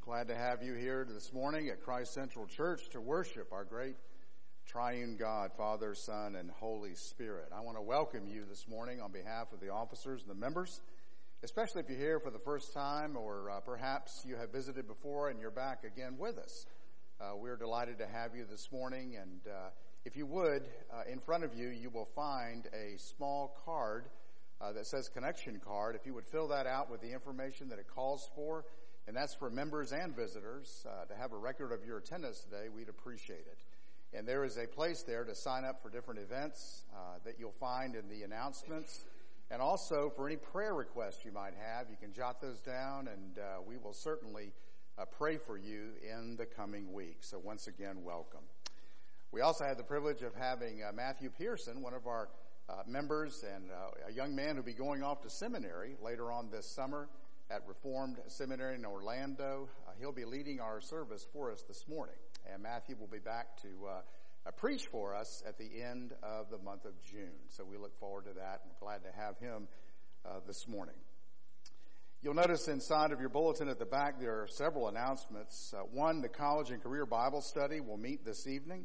Glad to have you here this morning at Christ Central Church to worship our great triune God, Father, Son, and Holy Spirit. I want to welcome you this morning on behalf of the officers and the members, especially if you're here for the first time or perhaps you have visited before and you're back again with us. We're delighted to have you this morning, and if you would, in front of you, you will find a small card that says connection card. If you would fill that out with the information that it calls for, and that's for members and visitors, to have a record of your attendance today, we'd appreciate it. And there is a place there to sign up for different events that you'll find in the announcements. And also for any prayer requests you might have, you can jot those down, and we will certainly pray for you in the coming week. So once again, welcome. We also had the privilege of having Matthew Pearson, one of our members, and a young man who'll be going off to seminary later on this summer at Reformed Seminary in Orlando. He'll be leading our service for us this morning. And Matthew will be back to preach for us at the end of the month of June. So we look forward to that, and glad to have him this morning. You'll notice inside of your bulletin at the back there are several announcements. One, the College and Career Bible Study will meet this evening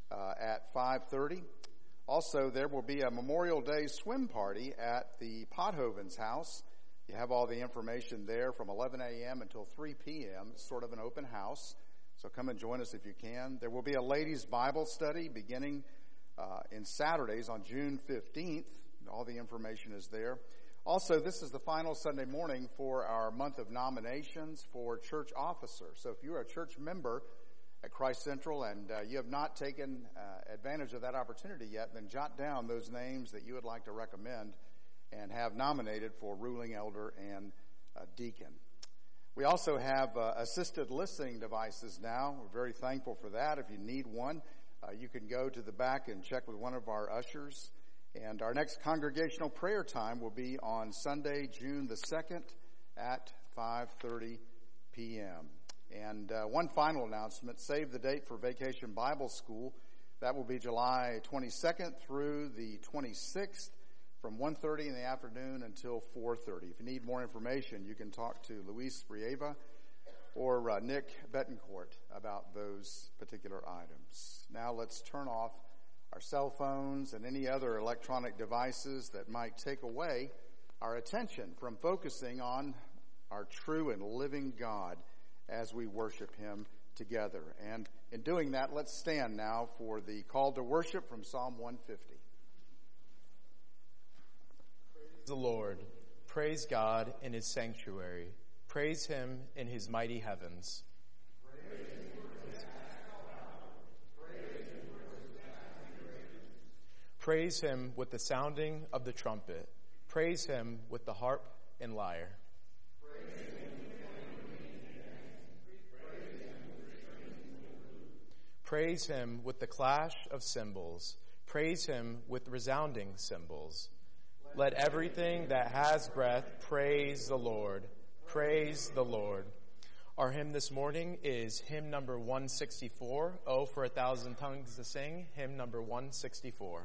at 5:30. Also, there will be a Memorial Day swim party at the Pothovens house. You have all the information there from 11 a.m. until 3 p.m. It's sort of an open house, so come and join us if you can. There will be a ladies' Bible study beginning in Saturdays on June 15th. All the information is there. Also, this is the final Sunday morning for our month of nominations for church officers. So if you're a church member at Christ Central and you have not taken advantage of that opportunity yet, then jot down those names that you would like to recommend and have nominated for ruling elder and deacon. We also have assisted listening devices now. We're very thankful for that. If you need one, you can go to the back and check with one of our ushers. And our next congregational prayer time will be on Sunday, June the 2nd at 5:30 p.m. And one final announcement, save the date for Vacation Bible School. That will be July 22nd through the 26th from 1:30 in the afternoon until 4:30. If you need more information, you can talk to Luis Brieva or Nick Betancourt about those particular items. Now let's turn off our cell phones and any other electronic devices that might take away our attention from focusing on our true and living God as we worship Him together. And in doing that, let's stand now for the call to worship from Psalm 150. Praise the Lord. Praise God in His sanctuary. Praise Him in His mighty heavens. Praise Him with the sounding of the trumpet. Praise Him with the harp and lyre. Praise Him with the clash of cymbals. Praise Him with resounding cymbals. Let everything that has breath praise the Lord. Praise the Lord. Our hymn this morning is hymn number 164. Oh, for 1,000 tongues to sing. Hymn number 164.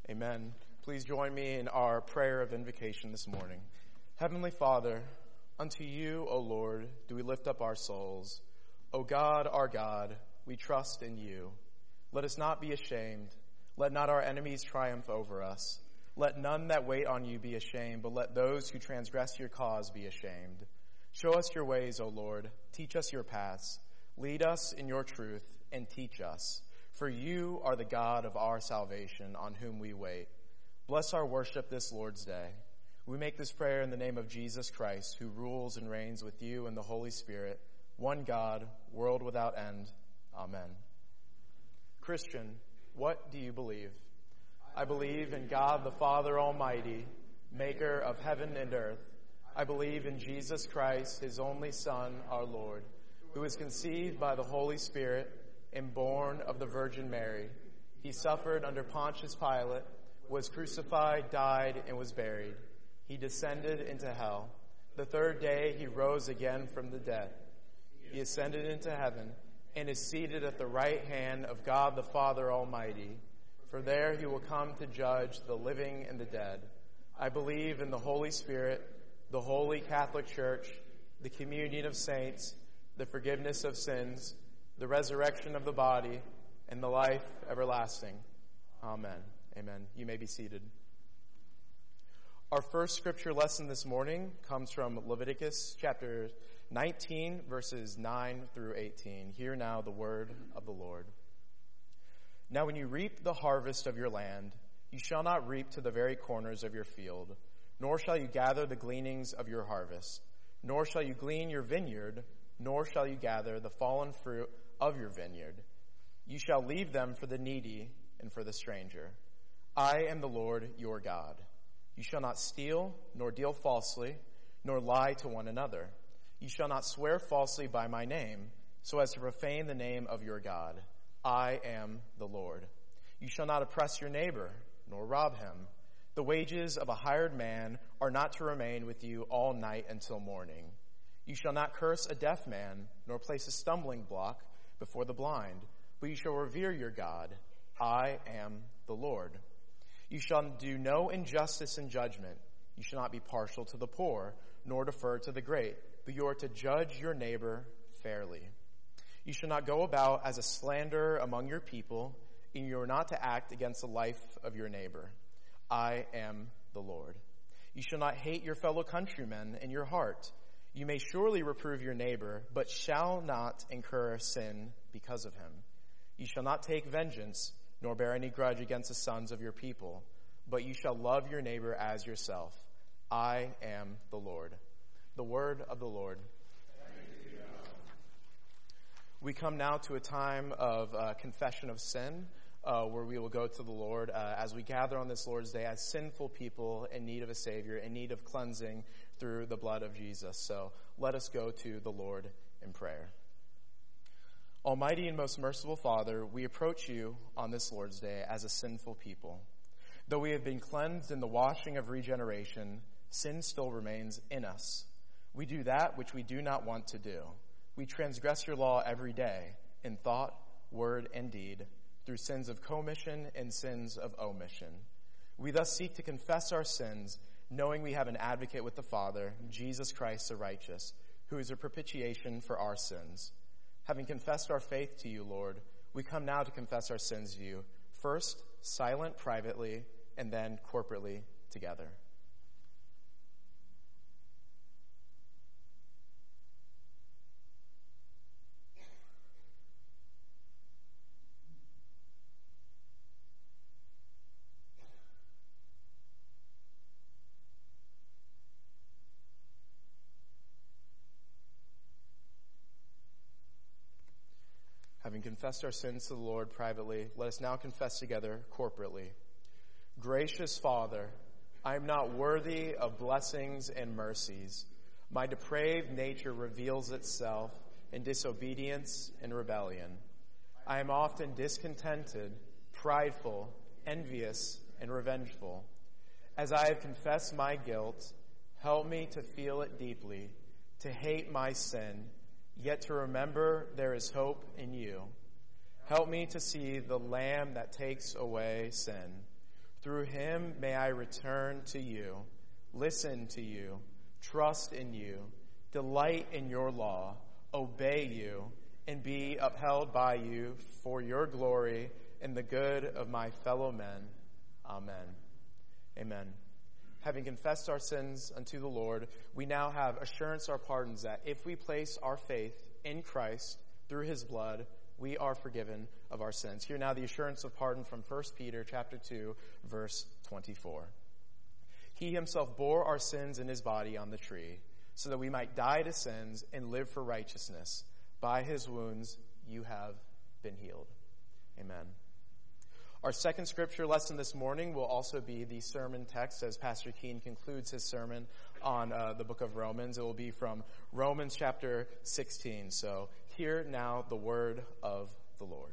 Amen. Please join me in our prayer of invocation this morning. Heavenly Father, unto you, O Lord, do we lift up our souls. O God, our God, we trust in you. Let us not be ashamed. Let not our enemies triumph over us. Let none that wait on you be ashamed, but let those who transgress your cause be ashamed. Show us your ways, O Lord. Teach us your paths. Lead us in your truth and teach us. For you are the God of our salvation, on whom we wait. Bless our worship this Lord's day. We make this prayer in the name of Jesus Christ, who rules and reigns with you in the Holy Spirit, one God, world without end. Amen. Christian, what do you believe? I believe in God the Father Almighty, maker of heaven and earth. I believe in Jesus Christ, his only Son, our Lord, who was conceived by the Holy Spirit and born of the Virgin Mary. He suffered under Pontius Pilate, was crucified, died, and was buried. He descended into hell. The third day he rose again from the dead. He ascended into heaven and is seated at the right hand of God the Father Almighty. For there he will come to judge the living and the dead. I believe in the Holy Spirit, the Holy Catholic Church, the communion of saints, the forgiveness of sins, the resurrection of the body, and the life everlasting. Amen. Amen. You may be seated. Our first scripture lesson this morning comes from Leviticus chapter 19, verses 9 through 18. Hear now the word of the Lord. Now when you reap the harvest of your land, you shall not reap to the very corners of your field, nor shall you gather the gleanings of your harvest, nor shall you glean your vineyard, nor shall you gather the fallen fruit of your vineyard. You shall leave them for the needy and for the stranger. I am the Lord your God. You shall not steal, nor deal falsely, nor lie to one another. You shall not swear falsely by my name, so as to profane the name of your God. I am the Lord. You shall not oppress your neighbor, nor rob him. The wages of a hired man are not to remain with you all night until morning. You shall not curse a deaf man, nor place a stumbling block before the blind, but you shall revere your God. I am the Lord. You shall do no injustice in judgment. You shall not be partial to the poor, nor defer to the great, but you are to judge your neighbor fairly. You shall not go about as a slanderer among your people, and you are not to act against the life of your neighbor. I am the Lord. You shall not hate your fellow countrymen in your heart. You may surely reprove your neighbor, but shall not incur sin because of him. You shall not take vengeance, nor bear any grudge against the sons of your people, but you shall love your neighbor as yourself. I am the Lord. The word of the Lord. We come now to a time of confession of sin, where we will go to the Lord as we gather on this Lord's Day as sinful people in need of a Savior, in need of cleansing through the blood of Jesus. So let us go to the Lord in prayer. Almighty and most merciful Father, we approach you on this Lord's Day as a sinful people. Though we have been cleansed in the washing of regeneration, sin still remains in us. We do that which we do not want to do. We transgress your law every day in thought, word, and deed, through sins of commission and sins of omission. We thus seek to confess our sins, knowing we have an advocate with the Father, Jesus Christ the righteous, who is a propitiation for our sins. Having confessed our faith to you, Lord, we come now to confess our sins to you, first silent privately, and then corporately together. Having confessed our sins to the Lord privately, let us now confess together corporately. Gracious Father, I am not worthy of blessings and mercies. My depraved nature reveals itself in disobedience and rebellion. I am often discontented, prideful, envious, and revengeful. As I have confessed my guilt, help me to feel it deeply, to hate my sin, yet to remember there is hope in you. Help me to see the Lamb that takes away sin. Through him may I return to you, listen to you, trust in you, delight in your law, obey you, and be upheld by you for your glory and the good of my fellow men. Amen. Amen. Having confessed our sins unto the Lord, we now have assurance our pardons that if we place our faith in Christ through his blood, we are forgiven of our sins. Hear now the assurance of pardon from 1 Peter chapter 2, verse 24. He himself bore our sins in his body on the tree, so that we might die to sins and live for righteousness. By his wounds you have been healed. Amen. Our second scripture lesson this morning will also be the sermon text as Pastor Keene concludes his sermon on the book of Romans. It will be from Romans chapter 16. So hear now the word of the Lord.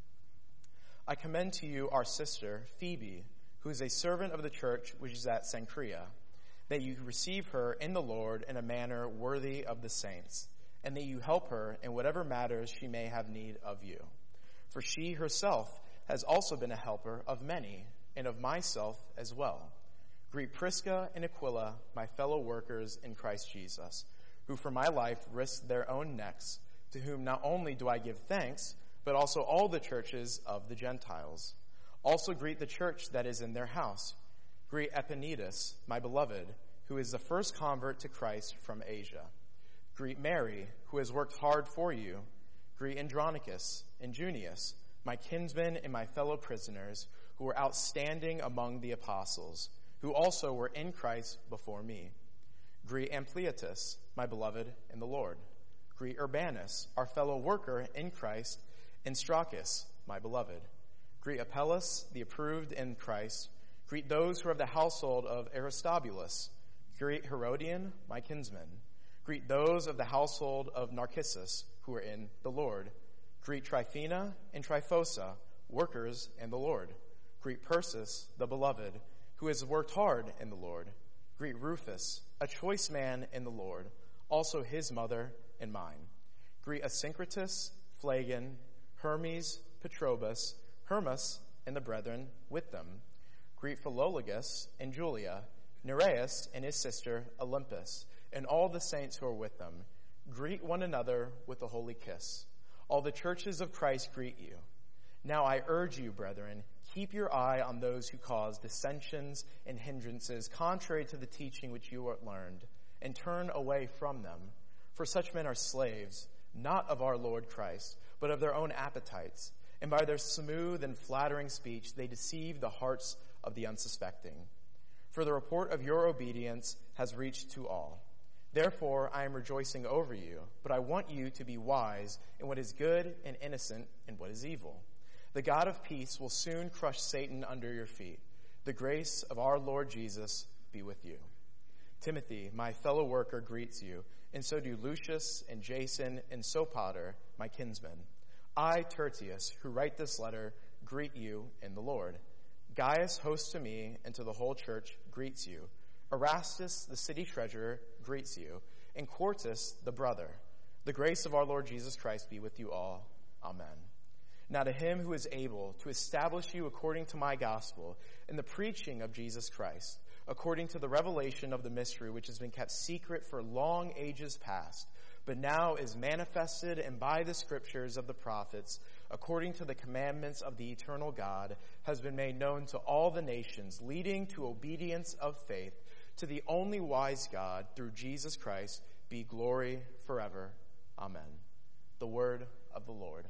I commend to you our sister, Phoebe, who is a servant of the church which is at Cenchrea, that you receive her in the Lord in a manner worthy of the saints, and that you help her in whatever matters she may have need of you. For she herself has also been a helper of many, and of myself as well. Greet Prisca and Aquila, my fellow workers in Christ Jesus, who for my life risked their own necks, to whom not only do I give thanks, but also all the churches of the Gentiles. Also greet the church that is in their house. Greet Epaenetus, my beloved, who is the first convert to Christ from Asia. Greet Mary, who has worked hard for you. Greet Andronicus and Junius, my kinsmen and my fellow prisoners, who were outstanding among the apostles, who also were in Christ before me. Greet Ampliatus, my beloved in the Lord. Greet Urbanus, our fellow worker in Christ, and Stachys, my beloved. Greet Apelles, the approved in Christ. Greet those who are of the household of Aristobulus. Greet Herodion, my kinsman. Greet those of the household of Narcissus, who are in the Lord. Greet Tryphena and Tryphosa, workers in the Lord. Greet Persis, the beloved, who has worked hard in the Lord. Greet Rufus, a choice man in the Lord, also his mother and mine. Greet Asyncritus, Phlegon, Hermes, Petrobus, Hermas, and the brethren with them. Greet Philologus and Julia, Nereus and his sister Olympus, and all the saints who are with them. Greet one another with a holy kiss. All the churches of Christ greet you. Now I urge you, brethren, keep your eye on those who cause dissensions and hindrances contrary to the teaching which you have learned, and turn away from them. For such men are slaves, not of our Lord Christ, but of their own appetites, and by their smooth and flattering speech they deceive the hearts of the unsuspecting. For the report of your obedience has reached to all. Therefore, I am rejoicing over you, but I want you to be wise in what is good and innocent in what is evil. The God of peace will soon crush Satan under your feet. The grace of our Lord Jesus be with you. Timothy, my fellow worker, greets you, and so do Lucius and Jason and Sopater, my kinsmen. I, Tertius, who write this letter, greet you in the Lord. Gaius, host to me and to the whole church, greets you. Erastus, the city treasurer, greets you, and Quartus, the brother. The grace of our Lord Jesus Christ be with you all. Amen. Now to him who is able to establish you according to my gospel in the preaching of Jesus Christ, according to the revelation of the mystery which has been kept secret for long ages past, but now is manifested, and by the scriptures of the prophets, according to the commandments of the eternal God, has been made known to all the nations, leading to obedience of faith, to the only wise God, through Jesus Christ, be glory forever. Amen. The word of the Lord.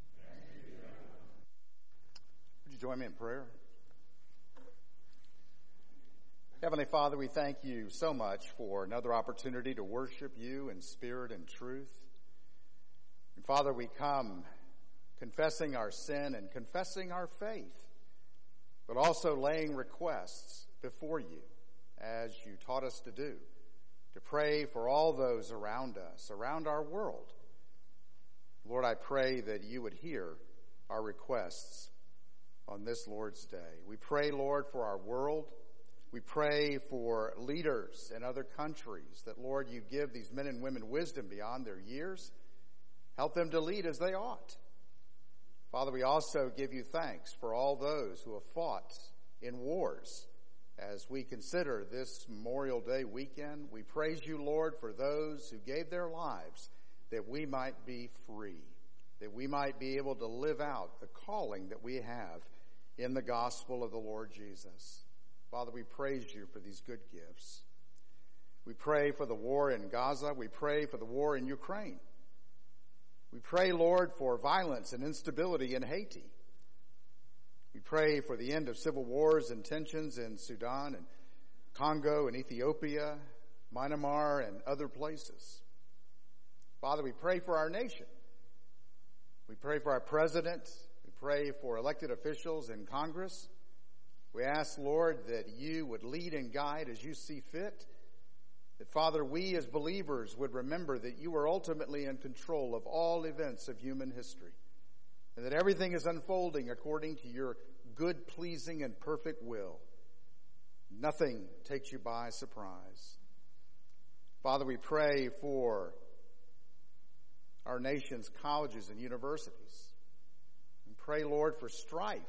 Would you join me in prayer? Heavenly Father, we thank you so much for another opportunity to worship you in spirit and truth. And Father, we come confessing our sin and confessing our faith, but also laying requests before you, as you taught us to do, to pray for all those around us, around our world. Lord, I pray that you would hear our requests on this Lord's Day. We pray, Lord, for our world. We pray for leaders in other countries, that, Lord, you give these men and women wisdom beyond their years. Help them to lead as they ought. Father, we also give you thanks for all those who have fought in wars. As we consider this Memorial Day weekend, we praise you, Lord, for those who gave their lives that we might be free, that we might be able to live out the calling that we have in the gospel of the Lord Jesus. Father, we praise you for these good gifts. We pray for the war in Gaza. We pray for the war in Ukraine. We pray, Lord, for violence and instability in Haiti. We pray for the end of civil wars and tensions in Sudan and Congo and Ethiopia, Myanmar, and other places. Father, we pray for our nation. We pray for our president. We pray for elected officials in Congress. We ask, Lord, that you would lead and guide as you see fit. That, Father, we as believers would remember that you are ultimately in control of all events of human history, and that everything is unfolding according to your good, pleasing, and perfect will. Nothing takes you by surprise. Father, we pray for our nation's colleges and universities. We pray, Lord, for strife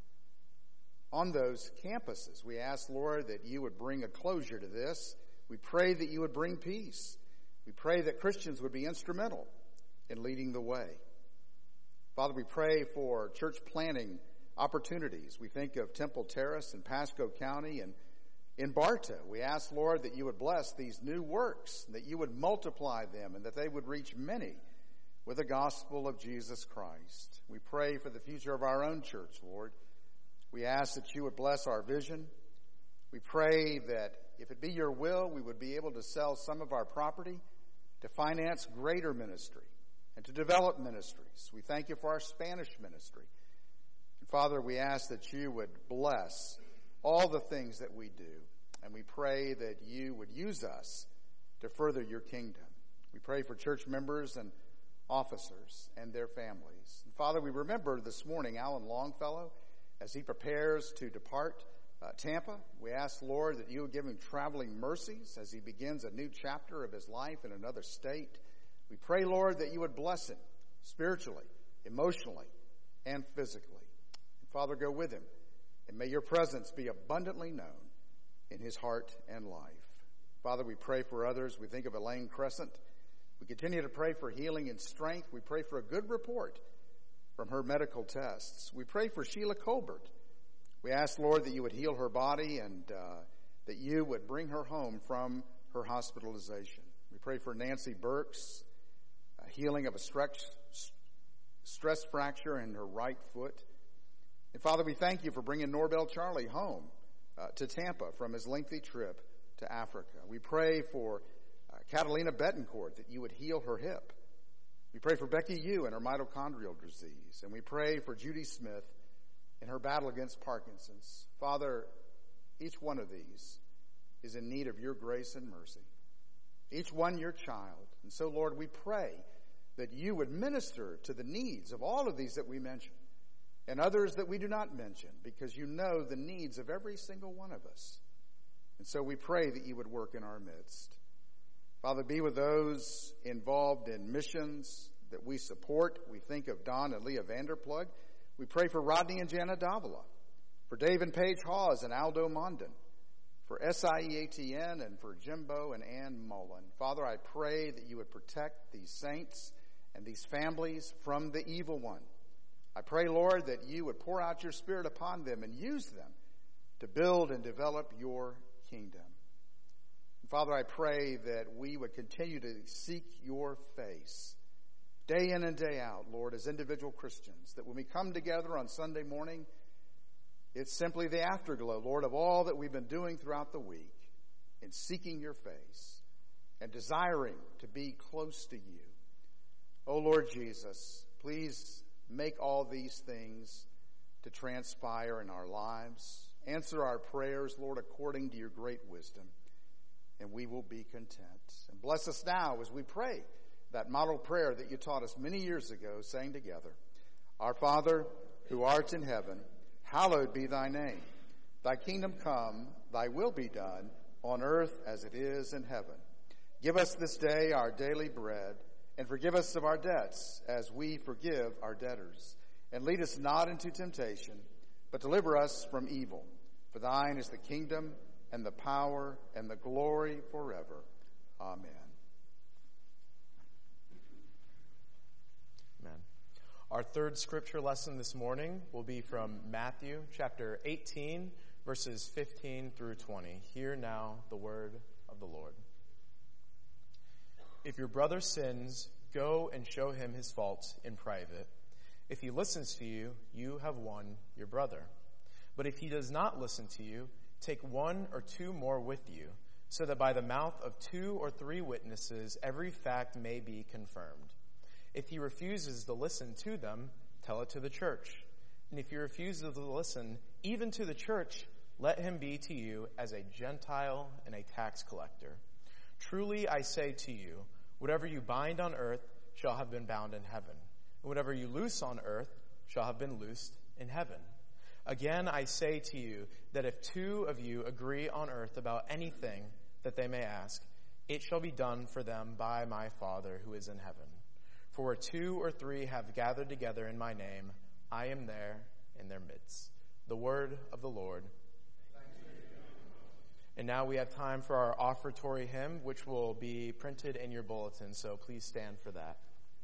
on those campuses. We ask, Lord, that you would bring a closure to this. We pray that you would bring peace. We pray that Christians would be instrumental in leading the way. Father, we pray for church planting opportunities. We think of Temple Terrace in Pasco County and in Barta. We ask, Lord, that you would bless these new works, that you would multiply them, and that they would reach many with the gospel of Jesus Christ. We pray for the future of our own church, Lord. We ask that you would bless our vision. We pray that if it be your will, we would be able to sell some of our property to finance greater ministry and to develop ministries. We thank you for our Spanish ministry. And Father, we ask that you would bless all the things that we do. And we pray that you would use us to further your kingdom. We pray for church members and officers and their families. And Father, we remember this morning Alan Longfellow as he prepares to depart Tampa. We ask, Lord, that you would give him traveling mercies as he begins a new chapter of his life in another state. We pray, Lord, that you would bless him spiritually, emotionally, and physically. And Father, go with him, and may your presence be abundantly known in his heart and life. Father, we pray for others. We think of Elaine Crescent. We continue to pray for healing and strength. We pray for a good report from her medical tests. We pray for Sheila Colbert. We ask, Lord, that you would heal her body and that you would bring her home from her hospitalization. We pray for Nancy Burks, healing of a stress fracture in her right foot. And Father, we thank you for bringing Norbel Charlie home to Tampa from his lengthy trip to Africa. We pray for Catalina Betancourt, that you would heal her hip. We pray for Becky Yu and her mitochondrial disease. And we pray for Judy Smith in her battle against Parkinson's. Father, each one of these is in need of your grace and mercy. Each one your child. And so, Lord, we pray that you would minister to the needs of all of these that we mention and others that we do not mention, because you know the needs of every single one of us. And so we pray that you would work in our midst. Father, be with those involved in missions that we support. We think of Don and Leah Vanderplug. We pray for Rodney and Jana Davila, for Dave and Paige Hawes and Aldo Mondin, for SIEATN, and for Jimbo and Ann Mullen. Father, I pray that you would protect these saints and these families from the evil one. I pray, Lord, that you would pour out your Spirit upon them and use them to build and develop your kingdom. And Father, I pray that we would continue to seek your face day in and day out, Lord, as individual Christians, that when we come together on Sunday morning, it's simply the afterglow, Lord, of all that we've been doing throughout the week in seeking your face and desiring to be close to you. Oh, Lord Jesus, please make all these things to transpire in our lives. Answer our prayers, Lord, according to your great wisdom, and we will be content. And bless us now as we pray that model prayer that you taught us many years ago, saying together, Our Father, who art in heaven, hallowed be thy name. Thy kingdom come, thy will be done, on earth as it is in heaven. Give us this day our daily bread, and forgive us of our debts, as we forgive our debtors. And lead us not into temptation, but deliver us from evil. For thine is the kingdom and the power and the glory forever. Amen. Amen. Our third scripture lesson this morning will be from Matthew chapter 18, verses 15 through 20. Hear now the word of the Lord. If your brother sins, go and show him his fault in private. If he listens to you, you have won your brother. But if he does not listen to you, take one or two more with you, so that by the mouth of 2 or 3 witnesses every fact may be confirmed. If he refuses to listen to them, tell it to the church. And if he refuses to listen even to the church, let him be to you as a Gentile and a tax collector. Truly I say to you, whatever you bind on earth shall have been bound in heaven, and whatever you loose on earth shall have been loosed in heaven. Again I say to you that if 2 of you agree on earth about anything that they may ask, it shall be done for them by my Father who is in heaven. For where 2 or 3 have gathered together in my name, I am there in their midst. The word of the Lord. And now we have time for our offertory hymn, which will be printed in your bulletin, so please stand for that.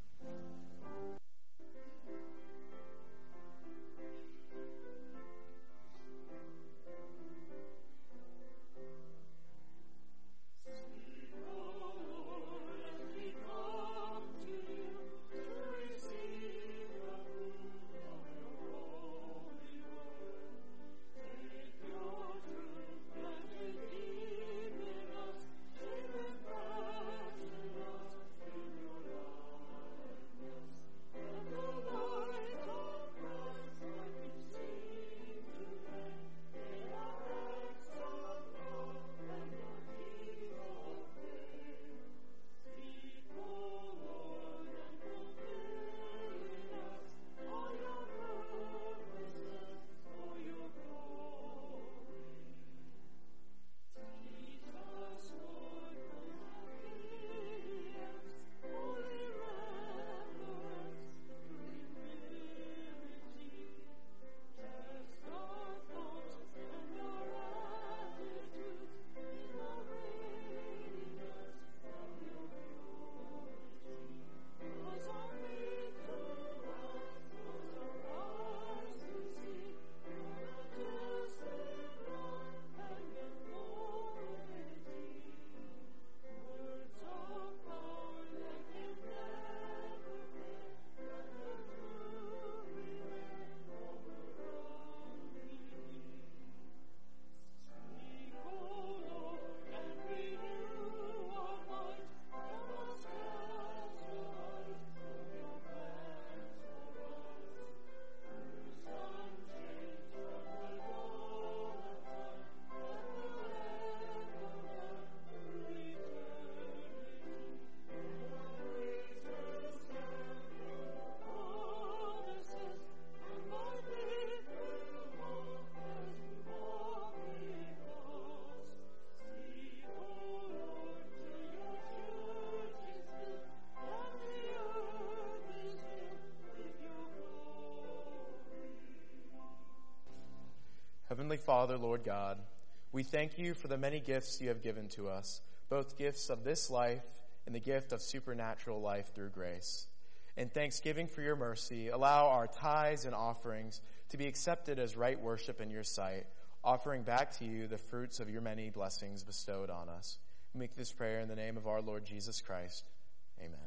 Heavenly Father, Lord God, we thank you for the many gifts you have given to us, both gifts of this life and the gift of supernatural life through grace. In thanksgiving for your mercy, allow our tithes and offerings to be accepted as right worship in your sight, offering back to you the fruits of your many blessings bestowed on us. We make this prayer in the name of our Lord Jesus Christ. Amen.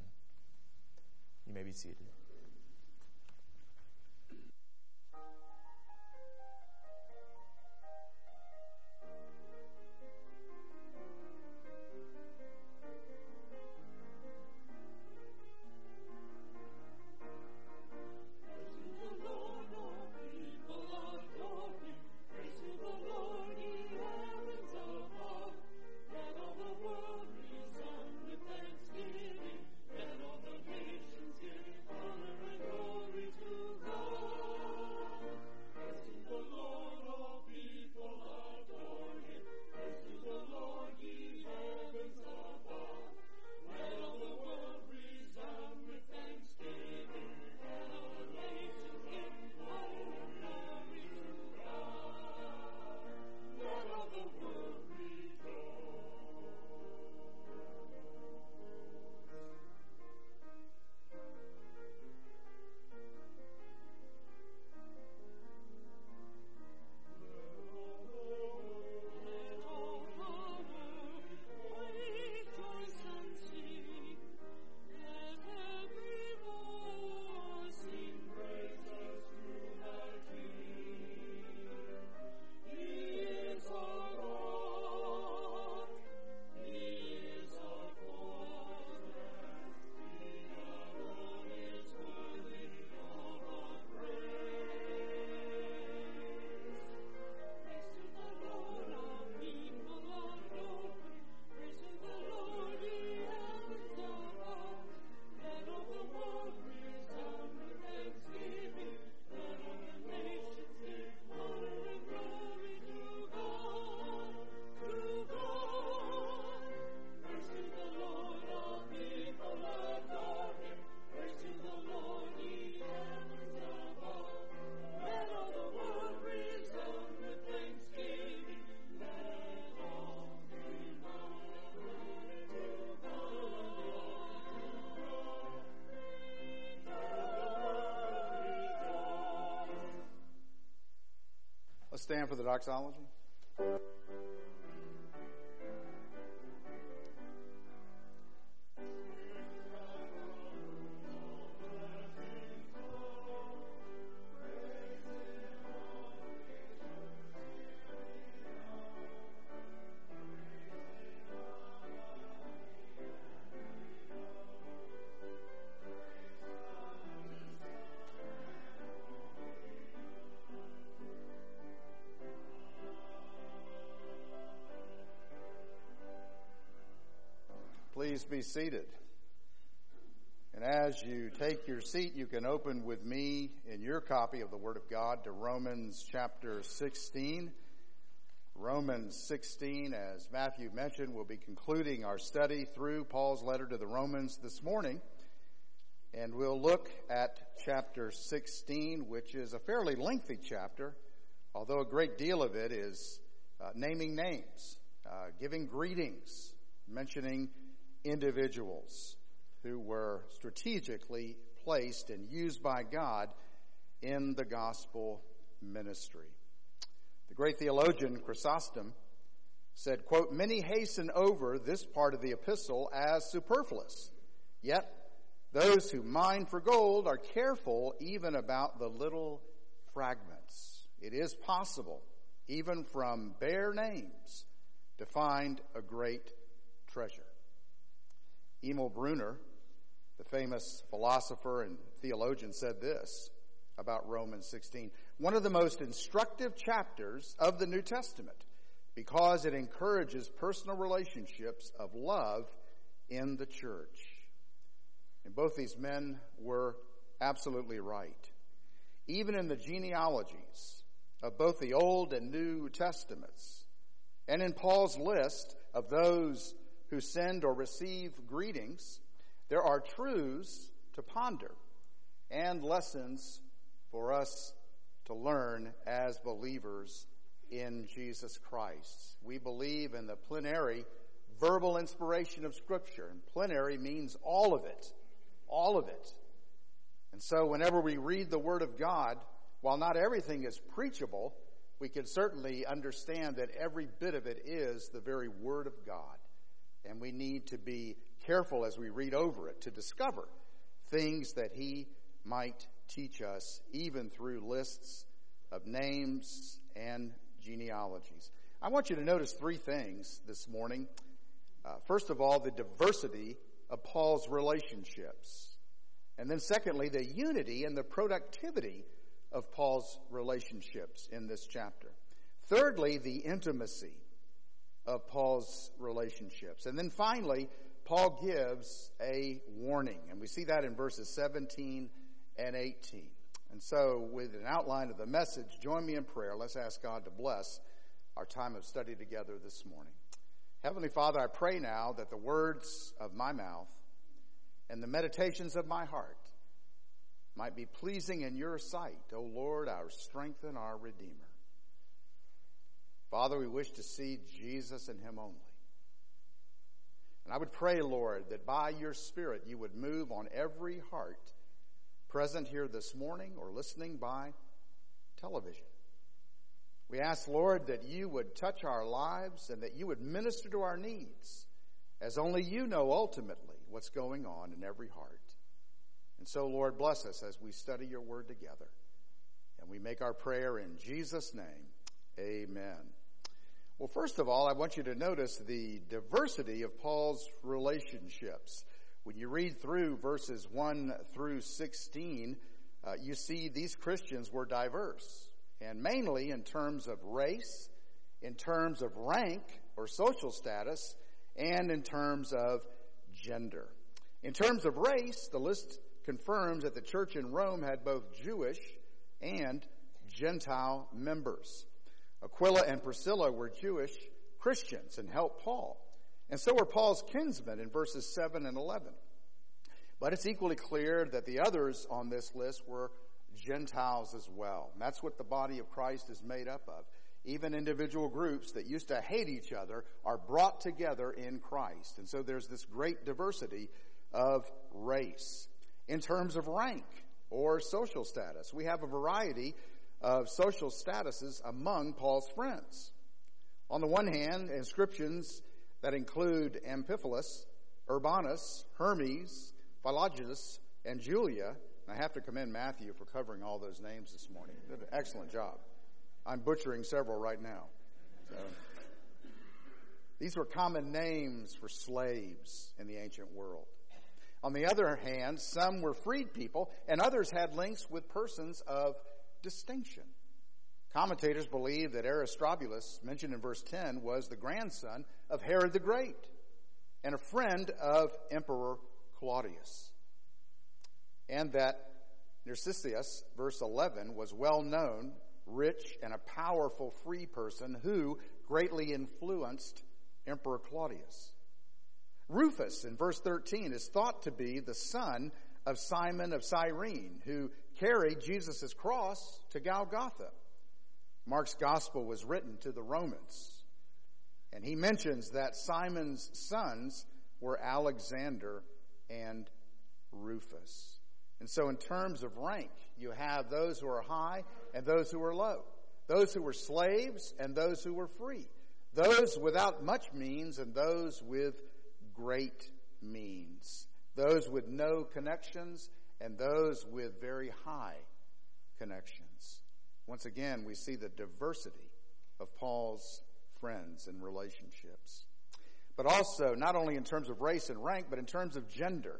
You may be seated. Thanksgiving, let all the nations give Let's stand for the doxology. Please be seated. And as you take your seat, you can open with me in your copy of the Word of God to Romans chapter 16. Romans 16, as Matthew mentioned, we'll be concluding our study through Paul's letter to the Romans this morning. And we'll look at chapter 16, which is a fairly lengthy chapter, although a great deal of it is naming names, giving greetings, mentioning individuals who were strategically placed and used by God in the gospel ministry. The great theologian Chrysostom said, quote, "Many hasten over this part of the epistle as superfluous, yet those who mine for gold are careful even about the little fragments. It is possible, even from bare names, to find a great treasure." Emil Brunner, the famous philosopher and theologian, said this about Romans 16. "One of the most instructive chapters of the New Testament because it encourages personal relationships of love in the church." And both these men were absolutely right. Even in the genealogies of both the Old and New Testaments, and in Paul's list of those who send or receive greetings, there are truths to ponder and lessons for us to learn as believers in Jesus Christ. We believe in the plenary verbal inspiration of Scripture, and plenary means all of it, all of it. And so whenever we read the Word of God, while not everything is preachable, we can certainly understand that every bit of it is the very Word of God. And we need to be careful as we read over it to discover things that he might teach us, even through lists of names and genealogies. I want you to notice three things this morning. First of all, the diversity of Paul's relationships. And then secondly, the unity and the productivity of Paul's relationships in this chapter. Thirdly, the intimacy of Paul's relationships. And then finally, Paul gives a warning. And we see that in verses 17 and 18. And so, with an outline of the message, join me in prayer. Let's ask God to bless our time of study together this morning. Heavenly Father, I pray now that the words of my mouth and the meditations of my heart might be pleasing in your sight, O Lord, our strength and our Redeemer. Father, we wish to see Jesus and him only. And I would pray, Lord, that by your Spirit you would move on every heart present here this morning or listening by television. We ask, Lord, that you would touch our lives and that you would minister to our needs, as only you know ultimately what's going on in every heart. And so, Lord, bless us as we study your word together. And we make our prayer in Jesus' name. Amen. Well, first of all, I want you to notice the diversity of Paul's relationships. When you read through verses 1 through 16, you see these Christians were diverse, and mainly in terms of race, in terms of rank or social status, and in terms of gender. In terms of race, the list confirms that the church in Rome had both Jewish and Gentile members. Aquila and Priscilla were Jewish Christians and helped Paul. And so were Paul's kinsmen in verses 7 and 11. But it's equally clear that the others on this list were Gentiles as well. And that's what the body of Christ is made up of. Even individual groups that used to hate each other are brought together in Christ. And so there's this great diversity of race. In terms of rank or social status, we have a variety of social statuses among Paul's friends. On the one hand, inscriptions that include Amphipolis, Urbanus, Hermes, Philologus, and Julia. I have to commend Matthew for covering all those names this morning. He did an excellent job. I'm butchering several right now. So, these were common names for slaves in the ancient world. On the other hand, some were freed people, and others had links with persons of distinction. Commentators believe that Aristobulus, mentioned in verse 10, was the grandson of Herod the Great and a friend of Emperor Claudius. And that Narcissus, verse 11, was well known, rich, and a powerful free person who greatly influenced Emperor Claudius. Rufus, in verse 13, is thought to be the son of Simon of Cyrene, who carried Jesus' cross to Golgotha. Mark's gospel was written to the Romans, and he mentions that Simon's sons were Alexander and Rufus. And so in terms of rank, you have those who are high and those who are low, those who were slaves and those who were free, those without much means and those with great means, those with no connections and those with very high connections. Once again, we see the diversity of Paul's friends and relationships. But also, not only in terms of race and rank, but in terms of gender.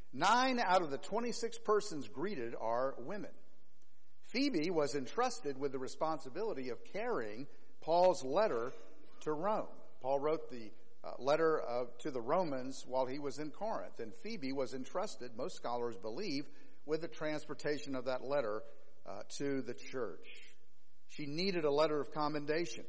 9 out of the 26 persons greeted are women. Phoebe was entrusted with the responsibility of carrying Paul's letter to Rome. Paul wrote the letter to the Romans while he was in Corinth, and Phoebe was entrusted, most scholars believe, with the transportation of that letter to the church. She needed a letter of commendation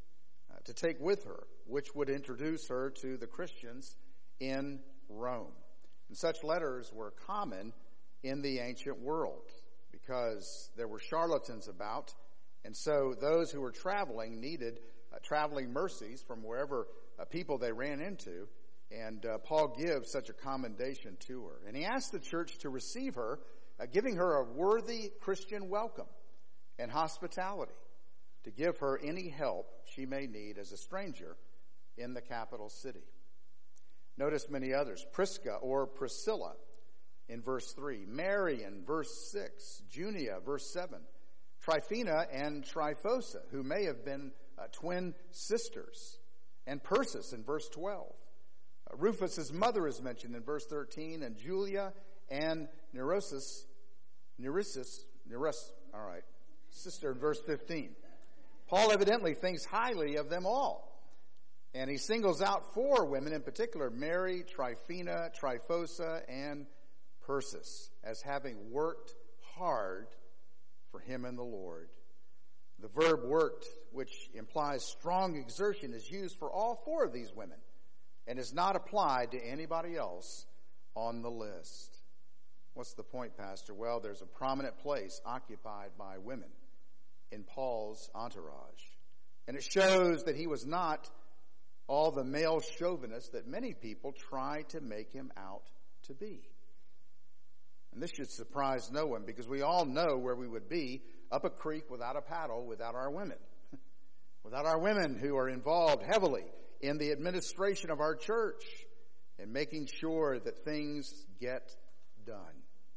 to take with her, which would introduce her to the Christians in Rome. And such letters were common in the ancient world because there were charlatans about, and so those who were traveling needed traveling mercies from wherever people they ran into, and Paul gives such a commendation to her. And he asked the church to receive her, giving her a worthy Christian welcome and hospitality, to give her any help she may need as a stranger in the capital city. Notice many others. Prisca or Priscilla in verse 3. Mary in verse 6. Junia, verse 7. Tryphena and Tryphosa, who may have been twin sisters. And Persis in verse 12. Rufus's mother is mentioned in verse 13. And Julia and Nereus, all right, sister in verse 15. Paul evidently thinks highly of them all. And he singles out 4 women in particular, Mary, Tryphena, Tryphosa, and Persis, as having worked hard for him and the Lord. The verb worked, which implies strong exertion, is used for all 4 of these women and is not applied to anybody else on the list. What's the point, Pastor? Well, there's a prominent place occupied by women in Paul's entourage. And it shows that he was not all the male chauvinist that many people try to make him out to be. And this should surprise no one, because we all know where we would be up a creek without a paddle without our women. Without our women who are involved heavily in the administration of our church and making sure that things get done.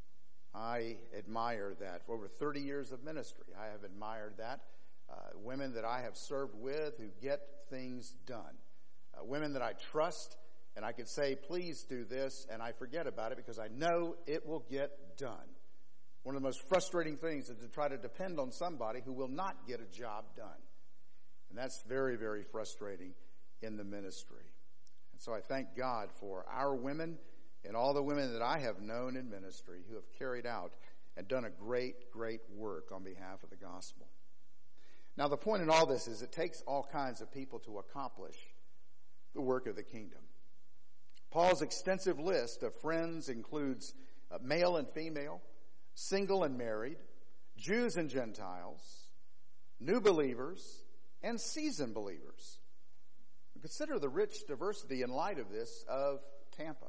I admire that. For over 30 years of ministry, I have admired that. Women that I have served with who get things done. Women that I trust, and I could say, please do this, and I forget about it because I know it will get done. One of the most frustrating things is to try to depend on somebody who will not get a job done. And that's very, very frustrating in the ministry. And so I thank God for our women and all the women that I have known in ministry who have carried out and done a great, great work on behalf of the gospel. Now, the point in all this is it takes all kinds of people to accomplish the work of the kingdom. Paul's extensive list of friends includes male and female, single and married, Jews and Gentiles, new believers, and seasoned believers. Consider the rich diversity in light of this of Tampa.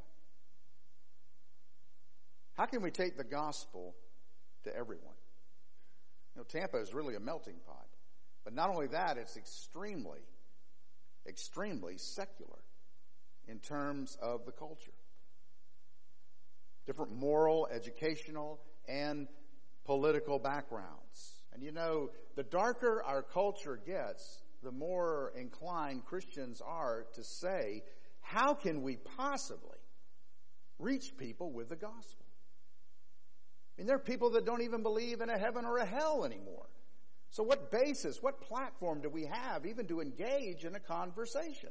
How can we take the gospel to everyone? Tampa is really a melting pot. But not only that, it's extremely, extremely secular in terms of the culture. Different moral, educational, and political backgrounds. And the darker our culture gets, the more inclined Christians are to say, how can we possibly reach people with the gospel? There are people that don't even believe in a heaven or a hell anymore. So what basis, what platform do we have even to engage in a conversation?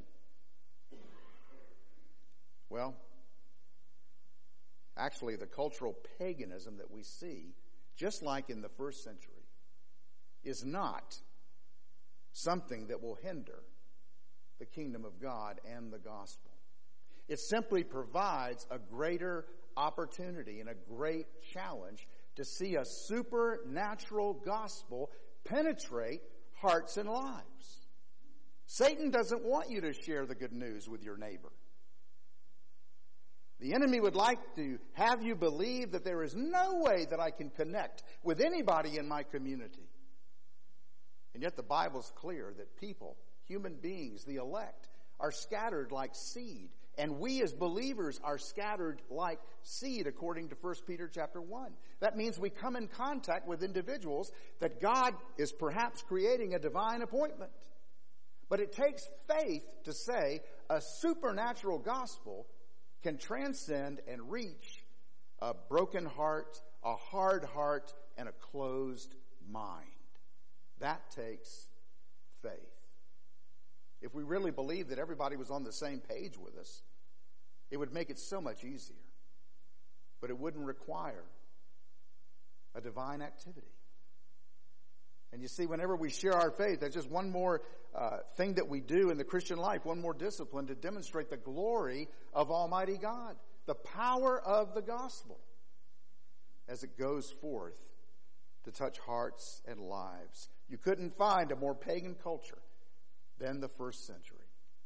Well, actually, the cultural paganism that we see, just like in the first century, is not something that will hinder the kingdom of God and the gospel. It simply provides a greater opportunity and a great challenge to see a supernatural gospel penetrate hearts and lives. Satan doesn't want you to share the good news with your neighbor. The enemy would like to have you believe that there is no way that I can connect with anybody in my community. And yet the Bible's clear that people, human beings, the elect, are scattered like seed. And we as believers are scattered like seed, according to 1 Peter chapter 1. That means we come in contact with individuals that God is perhaps creating a divine appointment. But it takes faith to say a supernatural gospel can transcend and reach a broken heart, a hard heart, and a closed mind. That takes faith. If we really believed that everybody was on the same page with us, it would make it so much easier. But it wouldn't require a divine activity. And you see, whenever we share our faith, that's just one more thing that we do in the Christian life, one more discipline to demonstrate the glory of Almighty God, the power of the gospel as it goes forth to touch hearts and lives. You couldn't find a more pagan culture than the first century.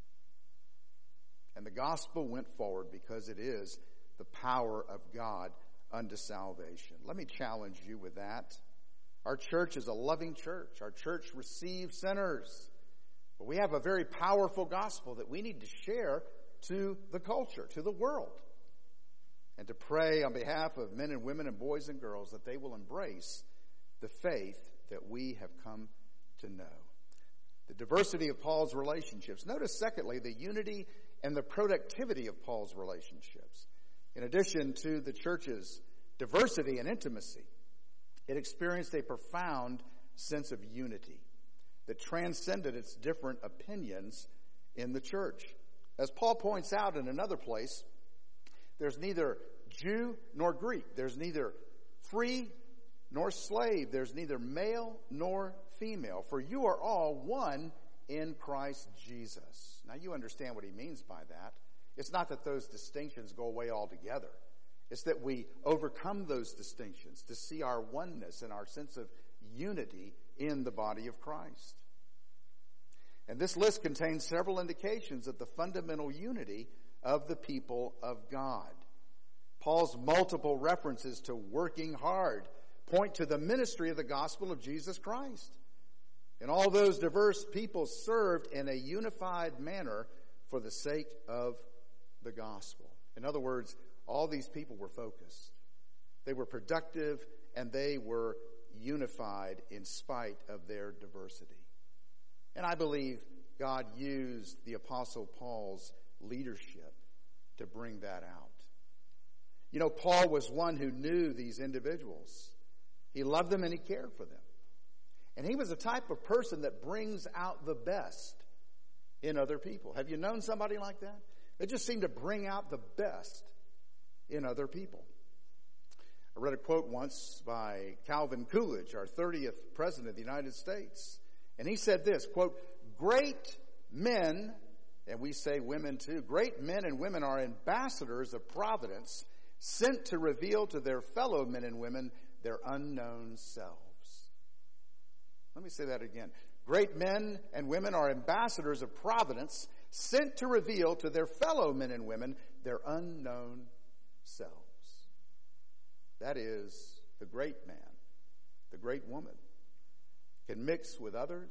And the gospel went forward because it is the power of God unto salvation. Let me challenge you with that. Our church is a loving church. Our church receives sinners. But we have a very powerful gospel that we need to share to the culture, to the world. And to pray on behalf of men and women and boys and girls that they will embrace the faith that we have come to know. The diversity of Paul's relationships. Notice, secondly, the unity and the productivity of Paul's relationships. In addition to the church's diversity and intimacy, it experienced a profound sense of unity that transcended its different opinions in the church. As Paul points out in another place, there's neither Jew nor Greek. There's neither free nor slave. There's neither male nor female. For you are all one in Christ Jesus. Now you understand what he means by that. It's not that those distinctions go away altogether. It's that we overcome those distinctions to see our oneness and our sense of unity in the body of Christ. And this list contains several indications of the fundamental unity of the people of God. Paul's multiple references to working hard point to the ministry of the gospel of Jesus Christ. And all those diverse people served in a unified manner for the sake of the gospel. In other words, all these people were focused. They were productive and they were unified in spite of their diversity. And I believe God used the Apostle Paul's leadership to bring that out. You know, Paul was one who knew these individuals. He loved them and he cared for them. And he was the type of person that brings out the best in other people. Have you known somebody like that? They just seem to bring out the best in other people. I read a quote once by Calvin Coolidge, our 30th president of the United States. And he said this, quote, "Great men," and we say women too, "great men and women are ambassadors of providence, sent to reveal to their fellow men and women their unknown selves." Let me say that again. Great men and women are ambassadors of providence, sent to reveal to their fellow men and women their unknown selves. That is the great man, the great woman, can mix with others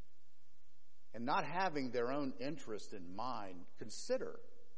and not having their own interest in mind, consider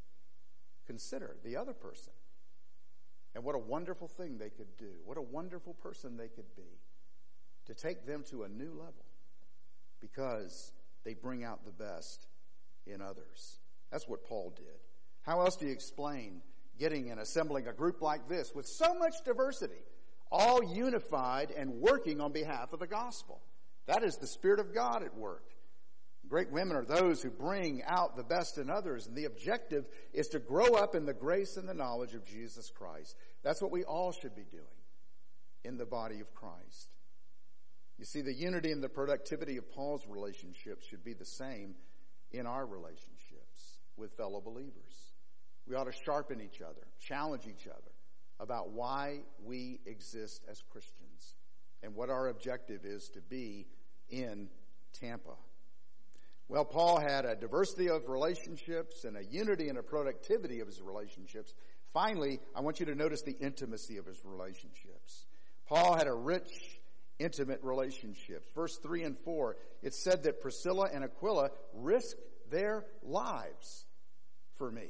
the other person. And what a wonderful thing they could do. What a wonderful person they could be. To take them to a new level because they bring out the best in others. That's what Paul did. How else do you explain getting and assembling a group like this with so much diversity, all unified and working on behalf of the gospel? That is the Spirit of God at work. Great women are those who bring out the best in others, and the objective is to grow up in the grace and the knowledge of Jesus Christ. That's what we all should be doing in the body of Christ. You see, the unity and the productivity of Paul's relationships should be the same in our relationships with fellow believers. We ought to sharpen each other, challenge each other about why we exist as Christians and what our objective is to be in Tampa. Well, Paul had a diversity of relationships and a unity and a productivity of his relationships. Finally, I want you to notice the intimacy of his relationships. Paul had a rich, intimate relationships. Verse 3 and 4, it said that Priscilla and Aquila risked their lives for me.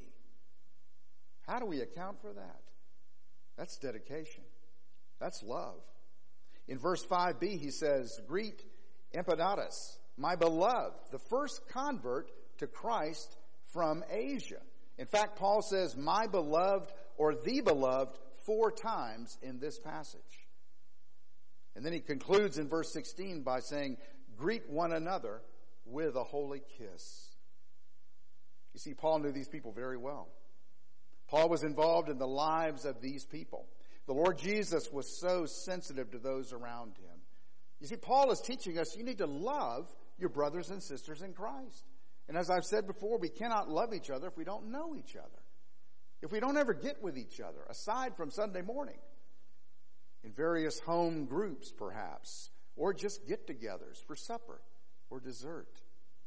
How do we account for that? That's dedication. That's love. In verse 5b, he says, "Greet Epaphras, my beloved," the first convert to Christ from Asia. In fact, Paul says, "my beloved," or "the beloved," 4 times in this passage. And then he concludes in verse 16 by saying, "Greet one another with a holy kiss." You see, Paul knew these people very well. Paul was involved in the lives of these people. The Lord Jesus was so sensitive to those around him. You see, Paul is teaching us you need to love your brothers and sisters in Christ. And as I've said before, we cannot love each other if we don't know each other. If we don't ever get with each other, aside from Sunday morning, in various home groups perhaps, or just get-togethers for supper or dessert.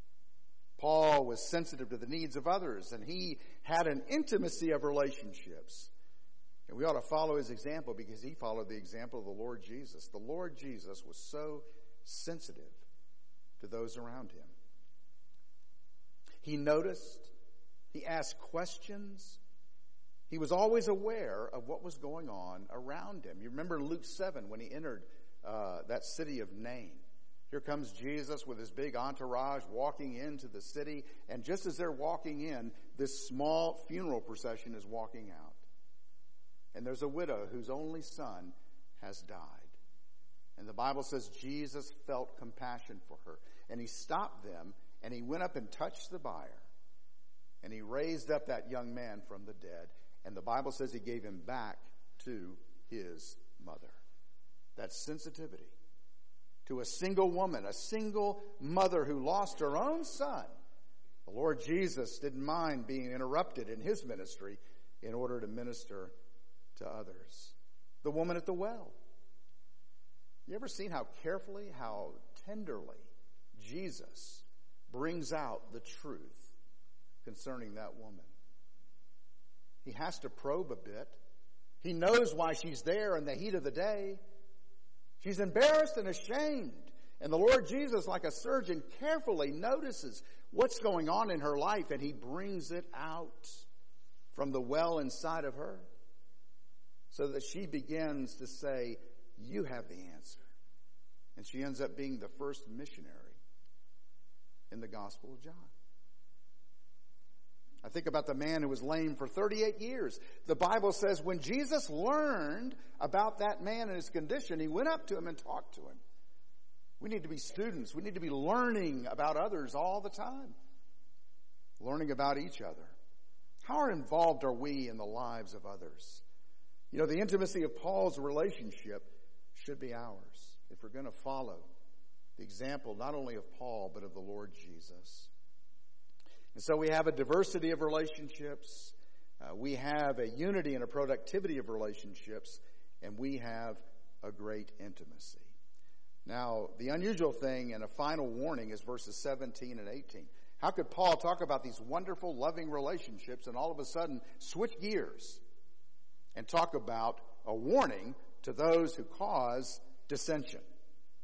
Paul was sensitive to the needs of others, and he had an intimacy of relationships. And we ought to follow his example because he followed the example of the Lord Jesus. The Lord Jesus was so sensitive to those around him. He noticed. He asked questions. He was always aware of what was going on around him. You remember Luke 7 when he entered that city of Nain. Here comes Jesus with his big entourage walking into the city. And just as they're walking in, this small funeral procession is walking out. And there's a widow whose only son has died. And the Bible says Jesus felt compassion for her. And he stopped them, and he went up and touched the bier. And he raised up that young man from the dead. And the Bible says he gave him back to his mother. That sensitivity to a single woman, a single mother who lost her own son. The Lord Jesus didn't mind being interrupted in his ministry in order to minister to others. The woman at the well. You ever seen how carefully, how tenderly Jesus brings out the truth concerning that woman? He has to probe a bit. He knows why she's there in the heat of the day. She's embarrassed and ashamed. And the Lord Jesus, like a surgeon, carefully notices what's going on in her life, and he brings it out from the well inside of her so that she begins to say, "You have the answer." And she ends up being the first missionary in the Gospel of John. I think about the man who was lame for 38 years. The Bible says when Jesus learned about that man and his condition, he went up to him and talked to him. We need to be students. We need to be learning about others all the time. Learning about each other. How involved are we in the lives of others? You know, the intimacy of Paul's relationship should be ours if we're going to follow the example not only of Paul but of the Lord Jesus. And so we have a diversity of relationships, we have a unity and a productivity of relationships, and we have a great intimacy. Now, the unusual thing and a final warning is verses 17 and 18. How could Paul talk about these wonderful, loving relationships and all of a sudden switch gears and talk about a warning to those who cause dissension?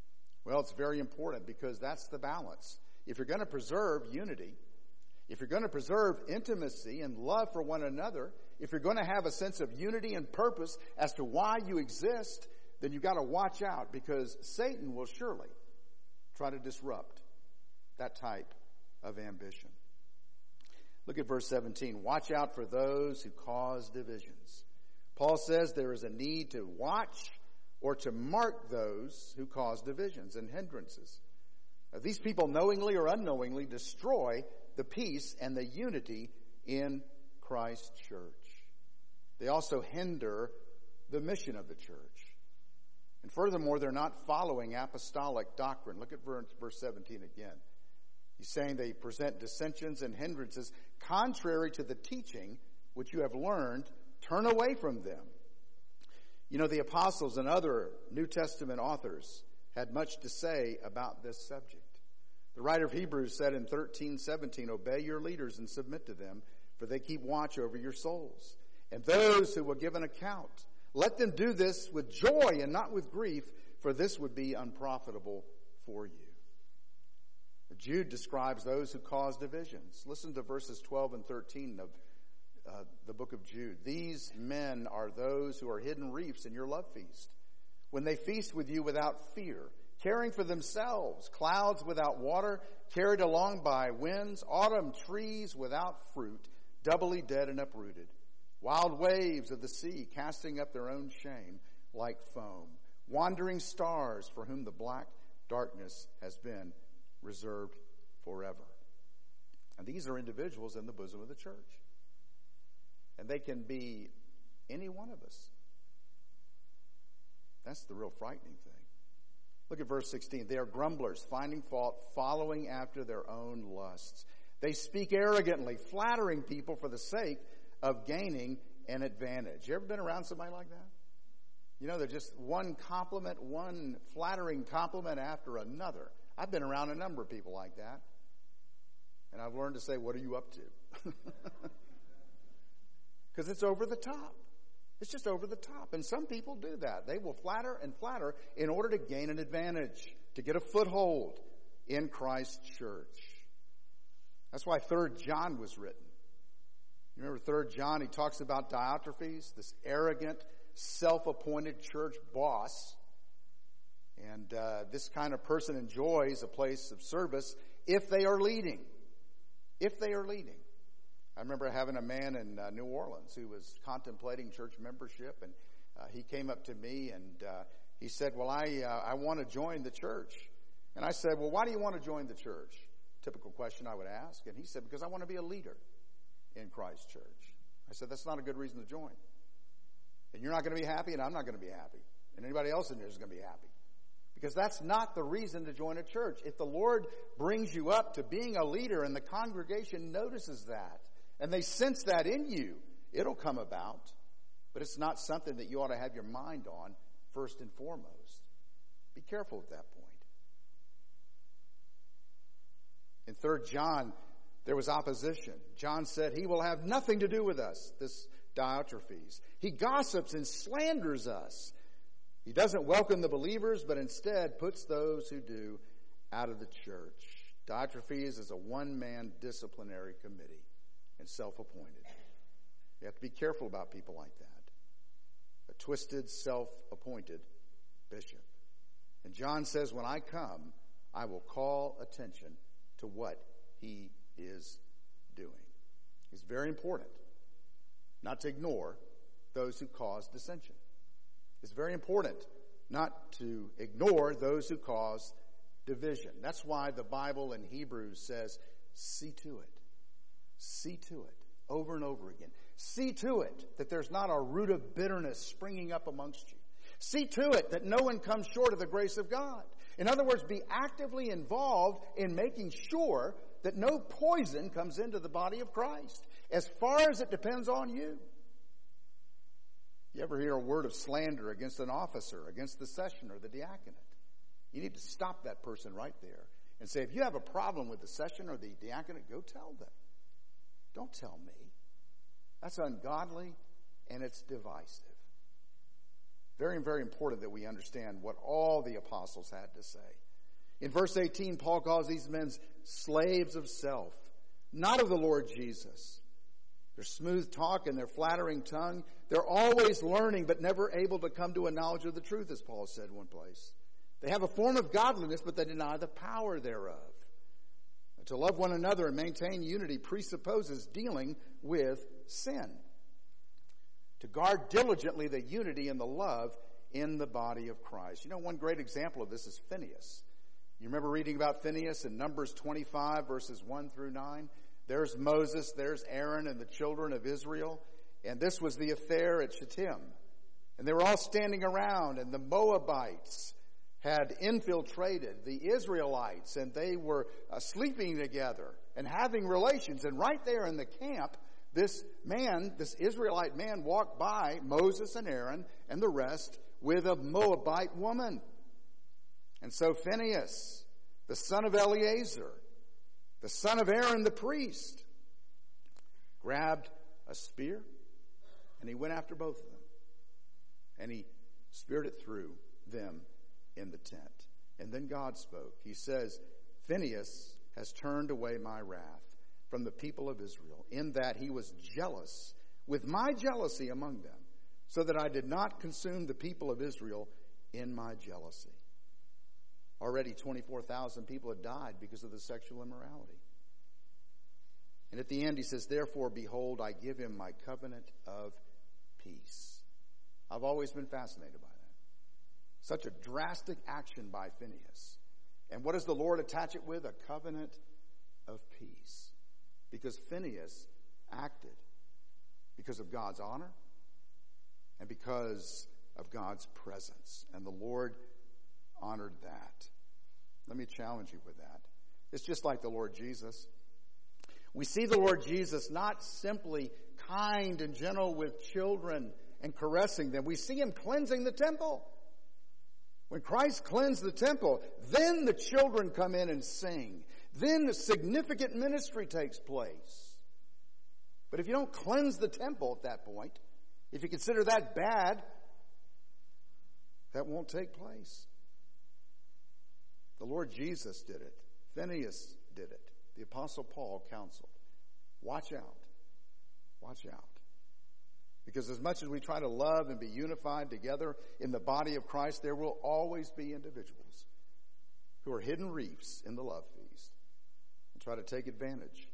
Well, it's very important because that's the balance. If you're going to preserve unity, if you're going to preserve intimacy and love for one another, if you're going to have a sense of unity and purpose as to why you exist, then you've got to watch out, because Satan will surely try to disrupt that type of ambition. Look at verse 17. Watch out for those who cause divisions. Paul says there is a need to watch or to mark those who cause divisions and hindrances. Now, these people knowingly or unknowingly destroy the peace and the unity in Christ's church. They also hinder the mission of the church. And furthermore, they're not following apostolic doctrine. Look at verse 17 again. He's saying they present dissensions and hindrances contrary to the teaching which you have learned. Turn away from them. You know, the apostles and other New Testament authors had much to say about this subject. The writer of Hebrews said in 13:17, obey your leaders and submit to them, for they keep watch over your souls. And those who will give an account, let them do this with joy and not with grief, for this would be unprofitable for you. Jude describes those who cause divisions. Listen to verses 12 and 13 of the book of Jude. These men are those who are hidden reefs in your love feast, when they feast with you without fear, caring for themselves, clouds without water, carried along by winds, autumn trees without fruit, doubly dead and uprooted, wild waves of the sea casting up their own shame like foam, wandering stars for whom the black darkness has been reserved forever. And these are individuals in the bosom of the church. And they can be any one of us. That's the real frightening thing. Look at verse 16. They are grumblers, finding fault, following after their own lusts. They speak arrogantly, flattering people for the sake of gaining an advantage. You ever been around somebody like that? You know, they're just one compliment, one flattering compliment after another. I've been around a number of people like that. And I've learned to say, what are you up to? Because it's over the top. It's just over the top. And some people do that. They will flatter and flatter in order to gain an advantage, to get a foothold in Christ's church. That's why 3 John was written. You remember 3 John? He talks about Diotrephes, this arrogant, self-appointed church boss. And this kind of person enjoys a place of service if they are leading. If they are leading. I remember having a man in New Orleans who was contemplating church membership, and he came up to me and he said, well, I want to join the church. And I said, well, why do you want to join the church? Typical question I would ask. And he said, because I want to be a leader in Christ's church. I said, that's not a good reason to join. And you're not going to be happy, and I'm not going to be happy. And anybody else in there is going to be happy. Because that's not the reason to join a church. If the Lord brings you up to being a leader and the congregation notices that, and they sense that in you, it'll come about. But it's not something that you ought to have your mind on first and foremost. Be careful at that point. In 3 John, there was opposition. John said, he will have nothing to do with us, this Diotrephes. He gossips and slanders us. He doesn't welcome the believers, but instead puts those who do out of the church. Diotrephes is a one-man disciplinary committee and self-appointed. You have to be careful about people like that. A twisted, self-appointed bishop. And John says, when I come, I will call attention to what he is doing. It's very important not to ignore those who cause dissension. It's very important not to ignore those who cause division. That's why the Bible in Hebrews says, see to it. See to it over and over again. See to it that there's not a root of bitterness springing up amongst you. See to it that no one comes short of the grace of God. In other words, be actively involved in making sure that no poison comes into the body of Christ, as far as it depends on you. You ever hear a word of slander against an officer, against the session or the diaconate? You need to stop that person right there and say, if you have a problem with the session or the diaconate, go tell them. Don't tell me. That's ungodly and it's divisive. Very, very important that we understand what all the apostles had to say. In verse 18, Paul calls these men slaves of self, not of the Lord Jesus. Their smooth talk and their flattering tongue, they're always learning but never able to come to a knowledge of the truth, as Paul said one place. They have a form of godliness, but they deny the power thereof. And to love one another and maintain unity presupposes dealing with sin. To guard diligently the unity and the love in the body of Christ. You know, one great example of this is Phinehas. You remember reading about Phinehas in Numbers 25, verses 1 through 9? There's Moses, there's Aaron and the children of Israel. And this was the affair at Shittim. And they were all standing around, and the Moabites had infiltrated the Israelites, and they were sleeping together and having relations. And right there in the camp, this Israelite man, walked by Moses and Aaron and the rest with a Moabite woman. And so Phinehas, the son of Eleazar, the son of Aaron the priest, grabbed a spear, and he went after both of them. And he speared it through them in the tent. And then God spoke. He says, Phinehas has turned away my wrath from the people of Israel, in that he was jealous with my jealousy among them, so that I did not consume the people of Israel in my jealousy. Already 24,000 people had died because of the sexual immorality. And at the end he says, therefore, behold, I give him my covenant of peace. I've always been fascinated by that. Such a drastic action by Phinehas. And what does the Lord attach it with? A covenant of peace. Because Phinehas acted because of God's honor and because of God's presence. And the Lord honored that. Let me challenge you with that. It's just like the Lord Jesus. We see the Lord Jesus not simply kind and gentle with children and caressing them. We see him cleansing the temple. When Christ cleansed the temple, then the children come in and sing. Then the significant ministry takes place. But if you don't cleanse the temple at that point, if you consider that bad, that won't take place. The Lord Jesus did it. Phinehas did it. The Apostle Paul counseled. Watch out. Watch out. Because as much as we try to love and be unified together in the body of Christ, there will always be individuals who are hidden reefs in the love feast and try to take advantage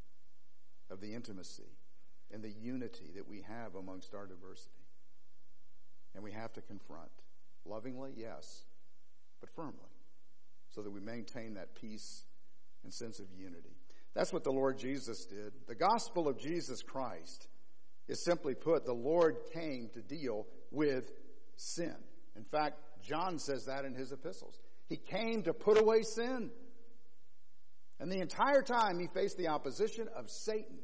of the intimacy and the unity that we have amongst our diversity. And we have to confront. Lovingly, yes, but firmly, so that we maintain that peace and sense of unity. That's what the Lord Jesus did. The gospel of Jesus Christ is, simply put, the Lord came to deal with sin. In fact, John says that in his epistles. He came to put away sin. And the entire time he faced the opposition of Satan.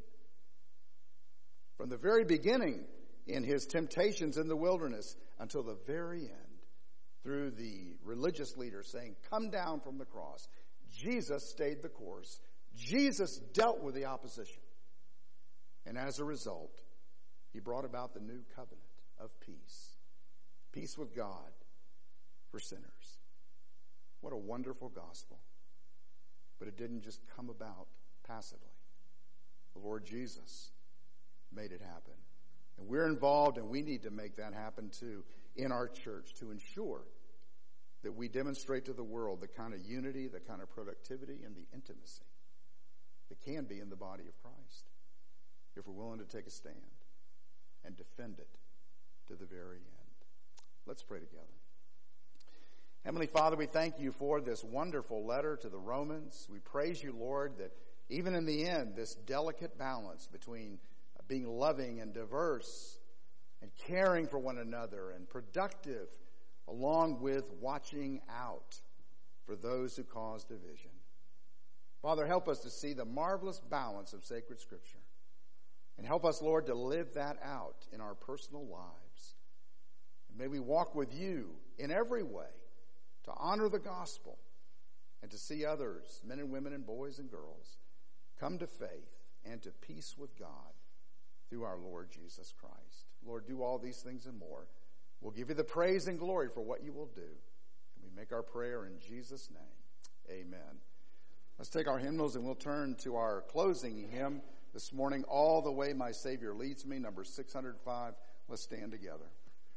From the very beginning in his temptations in the wilderness until the very end, through the religious leaders saying, come down from the cross. Jesus stayed the course. Jesus dealt with the opposition. And as a result, he brought about the new covenant of peace. Peace with God for sinners. What a wonderful gospel. But it didn't just come about passively. The Lord Jesus made it happen. And we're involved, and we need to make that happen too in our church to ensure that we demonstrate to the world the kind of unity, the kind of productivity, and the intimacy that can be in the body of Christ if we're willing to take a stand and defend it to the very end. Let's pray together. Heavenly Father, we thank you for this wonderful letter to the Romans. We praise you, Lord, that even in the end, this delicate balance between being loving and diverse and caring for one another and productive, along with watching out for those who cause division. Father, help us to see the marvelous balance of sacred Scripture. And help us, Lord, to live that out in our personal lives. And may we walk with you in every way to honor the gospel and to see others, men and women and boys and girls, come to faith and to peace with God through our Lord Jesus Christ. Lord, do all these things and more. We'll give you the praise and glory for what you will do. And we make our prayer in Jesus' name. Amen. Let's take our hymnals and we'll turn to our closing hymn this morning, All the Way My Savior Leads Me, number 605. Let's stand together.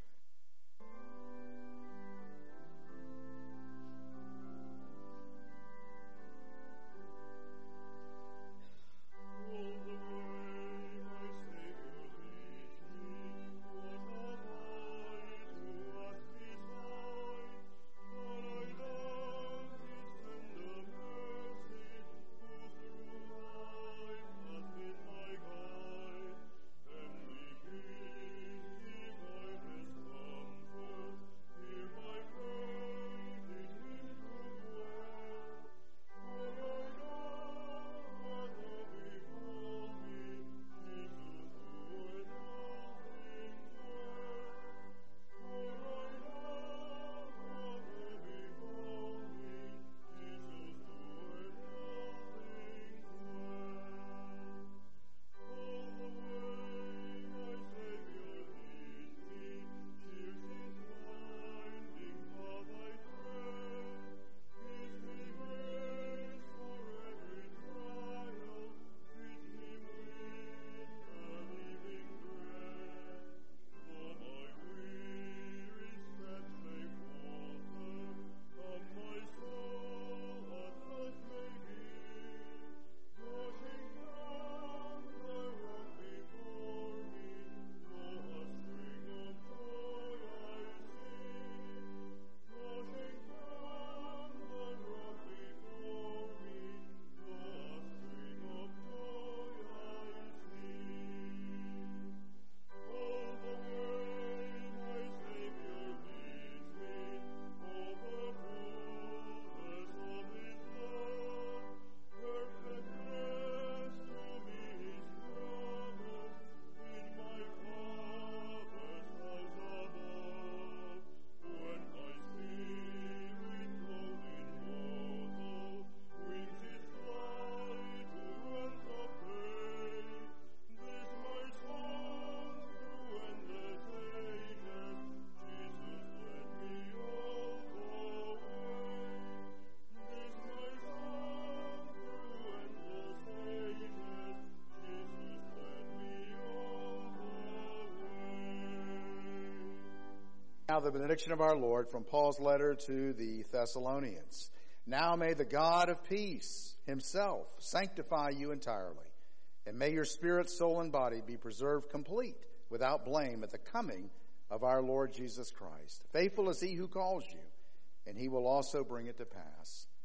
Now the benediction of our Lord from Paul's letter to the Thessalonians. Now may the God of peace himself sanctify you entirely, and may your spirit, soul, and body be preserved complete, without blame, at the coming of our Lord Jesus Christ. Faithful is he who calls you, and he will also bring it to pass.